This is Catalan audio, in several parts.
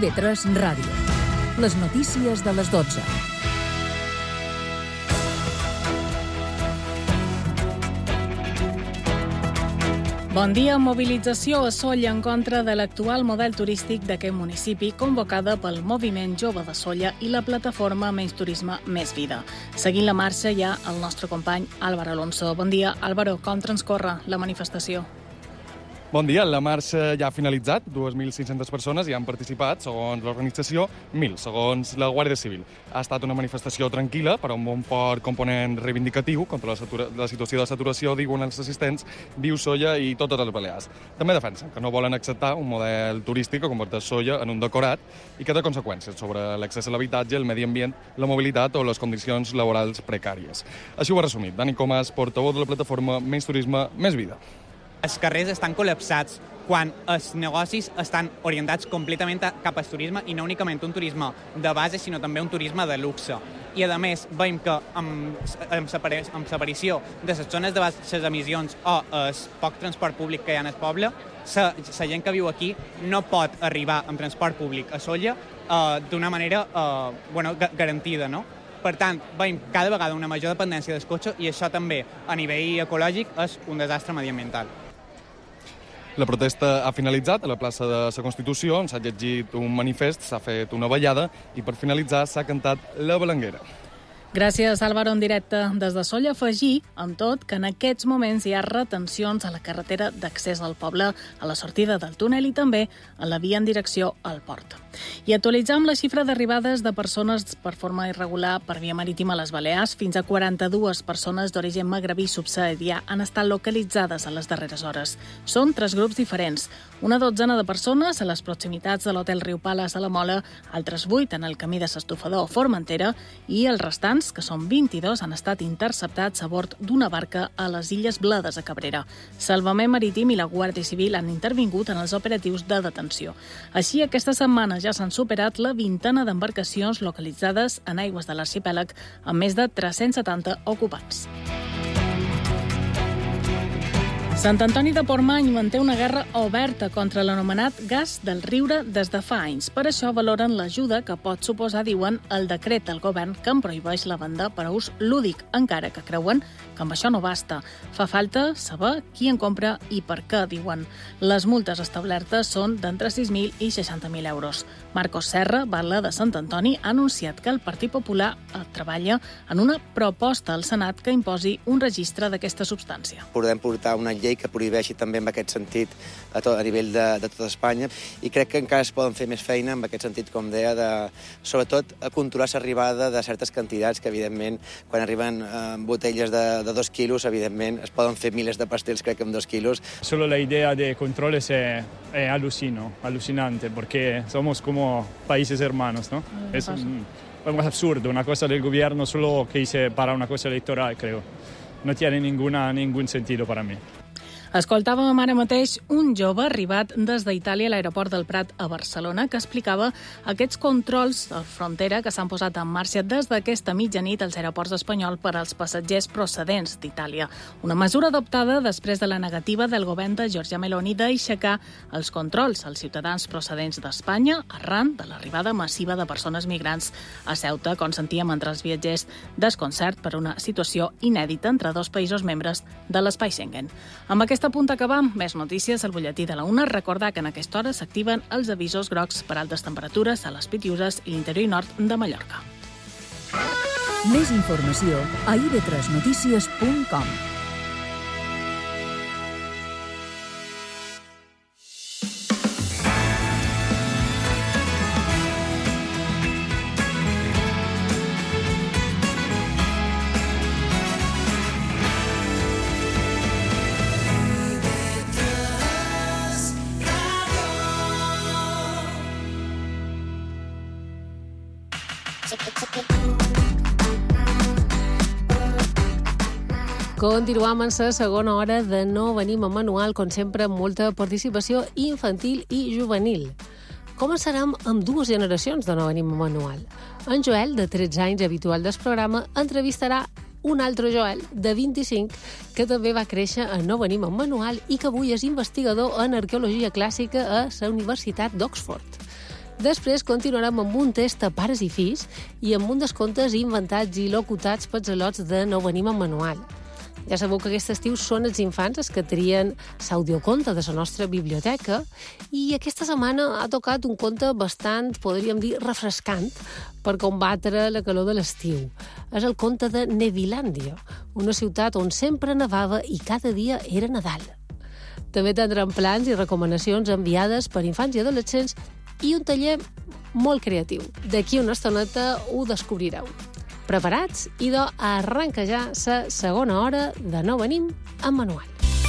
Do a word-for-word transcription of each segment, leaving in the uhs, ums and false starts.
be tres Ràdio. Les notícies de les dotze. Bon dia. Mobilització a Sóller en contra de l'actual model turístic d'aquest municipi, convocada pel Moviment Jove de Sóller i la plataforma Menys Turisme, Més Vida. Seguint la marxa hi ha el nostre company Álvaro Alonso. Bon dia, Álvaro. Com transcorre la manifestació? Bon dia. La marxa ja ha finalitzat. dues mil cinc-centes persones hi han participat, segons l'organització, mil, segons la Guàrdia Civil. Ha estat una manifestació tranquil·la, però amb un fort component reivindicatiu contra la, satura... la situació de saturació, diuen els assistents, viu Sóller i totes les Balears. També defensen que no volen acceptar un model turístic que converteix Sóller en un decorat i que té conseqüències sobre l'accés a l'habitatge, el medi ambient, la mobilitat o les condicions laborals precàries. Així ho ha resumit Dani Comas, portaveu de la plataforma Menys Turisme, Més Vida. Els carrers estan col·lapsats quan els negocis estan orientats completament cap al turisme i no únicament un turisme de base, sinó també un turisme de luxe. I, a més, veiem que amb, amb, amb l'aparició de les zones de baixes emissions o el poc transport públic que hi ha en el poble, la, la gent que viu aquí no pot arribar amb transport públic a Sóller eh, d'una manera eh, bueno, garantida, no? Per tant, veiem cada vegada una major dependència del cotxe i això també, a nivell ecològic, és un desastre mediambiental. La protesta ha finalitzat a la plaça de la Constitució, on s'ha llegit un manifest, s'ha fet una ballada i per finalitzar s'ha cantat la Balanguera. Gràcies, Álvaro, en directe des de Sóller. Afegir, amb tot, que en aquests moments hi ha retencions a la carretera d'accés al poble, a la sortida del túnel i també a la via en direcció al port. I actualitzam la xifra d'arribades de persones per forma irregular per via marítima a les Balears. Fins a quaranta-dues persones d'origen magrebí subsaharià han estat localitzades a les darreres hores. Són tres grups diferents. Una dotzena de persones a les proximitats de l'hotel Riu Pales a la Mola, altres vuit en el camí de s'Estofador a Formentera i els restants, que són vint-i-dos, han estat interceptats a bord d'una barca a les Illes Bledes a Cabrera. Salvament Marítim i la Guàrdia Civil han intervingut en els operatius de detenció. Així, aquesta setmana ja s'han superat la vintena d'embarcacions localitzades en aigües de l'arxipèlag amb més de tres-cents setanta ocupants. Sant Antoni de Portmany manté una guerra oberta contra l'anomenat gas del riure des de fa anys. Per això valoren l'ajuda que pot suposar, diuen, el decret del govern que en prohibeix la venda per a ús lúdic, encara que creuen que amb això no basta. Fa falta saber qui en compra i per què, diuen. Les multes establertes són d'entre sis mil i seixanta mil euros. Marcos Serra, batlle de Sant Antoni, ha anunciat que el Partit Popular treballa en una proposta al Senat que imposi un registre d'aquesta substància. Podem portar una llei que prohibeixi també en aquest sentit a, tot, a nivell de, de tota Espanya i crec que encara es poden fer més feina en aquest sentit, com deia, de, sobretot a controlar l'arribada de certes quantitats que, evidentment, quan arriben eh, botelles de, de dos quilos, evidentment, es poden fer milers de pastels, crec que amb dos quilos. Solo la idea de controles es, es alucino, alucinante, porque somos como países hermanos, ¿no? Es un, es absurdo, una cosa del gobierno solo que hice para una cosa electoral, creo. No tiene ninguna, ningún sentido para mí. Escoltàvem ara mateix un jove arribat des d'Itàlia a l'aeroport del Prat a Barcelona que explicava aquests controls a frontera que s'han posat en marxa des d'aquesta mitjanit als aeroports espanyols per als passatgers procedents d'Itàlia. Una mesura adoptada després de la negativa del govern de Giorgia Meloni d'aixecar els controls als ciutadans procedents d'Espanya arran de l'arribada massiva de persones migrants a Ceuta, com sentíem entre els viatgers, desconcert per una situació inèdita entre dos països membres de l'espai Schengen. Amb aquesta a punt d'acabar, més notícies al butlletí de la una. Recordar que en aquesta hora s'activen els avisos grocs per altes temperatures a les Pitiüses i l'interior nord de Mallorca. Més informació a i be tres notícies punt com. Continuam en la segona hora de No Venim a Manual, com sempre, amb molta participació infantil i juvenil. Començarem amb dues generacions de No Venim a Manual. En Joel, de tretze anys, habitual del programa, entrevistarà un altre Joel, de vint-i-cinc, que també va créixer a No Venim a Manual i que avui és investigador en arqueologia clàssica a la Universitat d'Oxford. Després continuarem amb un test a pares i fills i amb un dels contes inventats i locutats pels alots de No venim amb manual. Ja sabeu que aquest estiu són els infants els que trien l'audioconte de la nostra biblioteca i aquesta setmana ha tocat un conte bastant, podríem dir, refrescant per combatre la calor de l'estiu. És el conte de Nevilàndia, una ciutat on sempre nevava i cada dia era Nadal. També tindrem plans i recomanacions enviades per infants i adolescents i un taller molt creatiu. D'aquí una estoneta ho descobrireu. Preparats? Idò, arrenca ja la segona hora de No venim amb manual.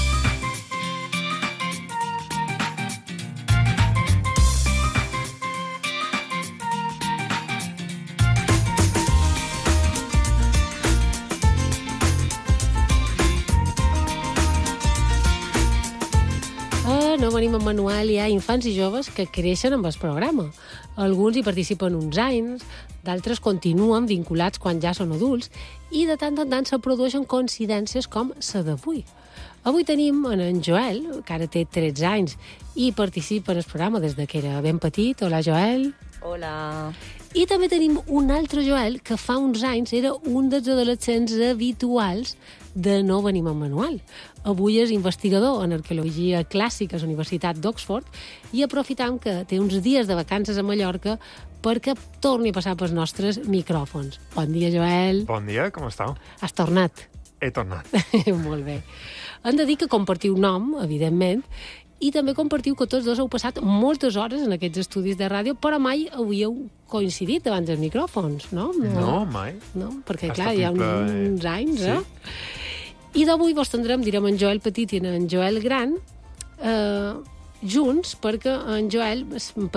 A No venim amb manual hi ha infants i joves que creixen amb el programa. Alguns hi participen uns anys, d'altres continuen vinculats quan ja són adults i de tant en tant se produeixen coincidències com la d'avui. Avui tenim en Joel, que ara té tretze anys i participa en el programa des que era ben petit. Hola, Joel. Hola. I també tenim un altre Joel que fa uns anys era un dels adolescents habituals de No venim amb manual. Avui és investigador en arqueologia clàssica a la Universitat d'Oxford i aprofitam que té uns dies de vacances a Mallorca perquè torni a passar pels nostres micròfons. Bon dia, Joel. Bon dia, com estàu? Has tornat? He tornat. Molt bé. Hem de dir que compartiu nom, evidentment, i també compartiu que tots dos heu passat moltes hores en aquests estudis de ràdio, però mai havíeu coincidit davant dels micròfons, no? No, no mai. No, perquè, Ha clar, estat hi ha un plaer. uns anys, Sí. eh? I d'avui vos tindrem, direm, en Joel petit i en Joel gran, eh, junts, perquè en Joel